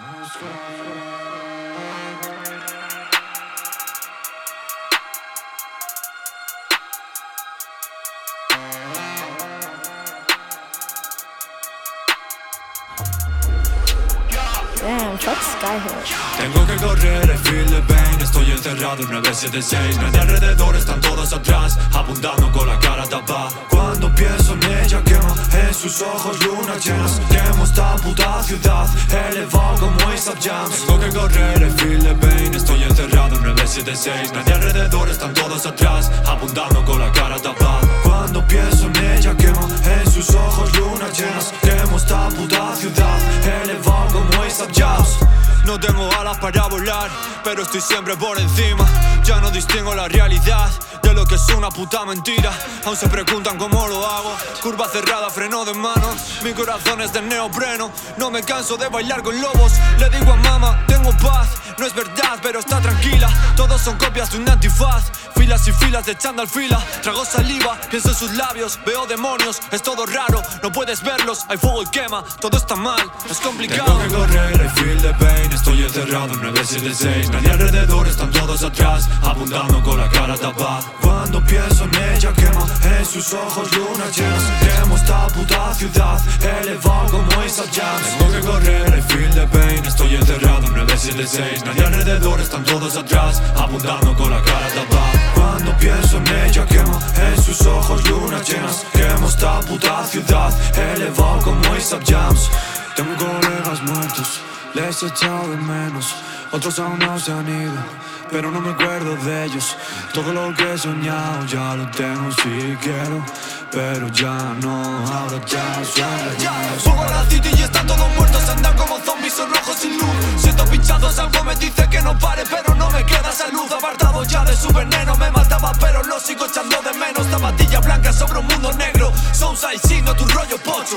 Damn, fuck Skyhook. Tengo que correr el field de pain. Estoy encerrado en 976. Nadie alrededor, están todos atrás, apuntando con la cara tapada. Cuando pienso en ella quema en sus ojos lunas llenas. Quemo esta puta ciudad, elevado como Ace of Jams. Tengo que correr el field de pain. Estoy encerrado en 976. Nadie alrededor, están todos atrás, apuntando con la cara tapada. Cuando pienso en ella quema en sus ojos lunas llenas. Quemo esta puta ciudad, elevado como Ace of Jams. No tengo alas para volar, pero estoy siempre por encima. Ya no distingo la realidad de lo que es una puta mentira. Aún se preguntan cómo lo hago. Curva cerrada, freno de mano. Mi corazón es de neopreno. No me canso de bailar con lobos. Le digo a mamá, tengo paz. No es verdad, pero está tranquila. Todos son copias de un antifaz. Filas y filas de chándal fila. Trago saliva, pienso en sus labios. Veo demonios, es todo raro. No puedes verlos, hay fuego y quema. Todo está mal, es complicado. Tengo que correr el field de pain. Estoy encerrado en 976. Nadie alrededor, están todos atrás, apuntando con la cara tapada. Cuando pienso en ella quema en sus ojos lunas llenas. Quemo esta puta ciudad, elevado como Ace of Jams. Tengo que correr el field de pain. Estoy encerrado en 976. Nadie alrededor, están todos atrás, apuntando con la cara tapada. Cuando pienso en ella quema en sus ojos lunas llenas. Quemo esta puta ciudad, elevado como Ace of Jams. Tengo colegas muertos, les he echado de menos. Otros aún no se han ido, pero no me acuerdo de ellos. Todo lo que he soñado ya lo tengo si quiero, pero ya no, ahora ya suena. Subo a la city y están todos muertos. Andan como zombies, son rojos sin luz. Siento pinchazos, algo me dice que no pare, pero no me queda salud. Apartado ya de su veneno, me mataba pero lo sigo echando de menos. Zapatilla blanca sobre un mundo negro. Southside signo tu rollo pocho.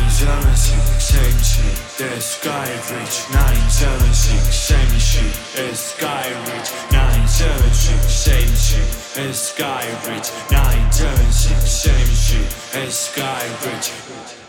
976, same shit, the sky rich. 976, same shit, it's sky rich. 976, same shit, it's sky rich. 976, same shit, it's sky rich.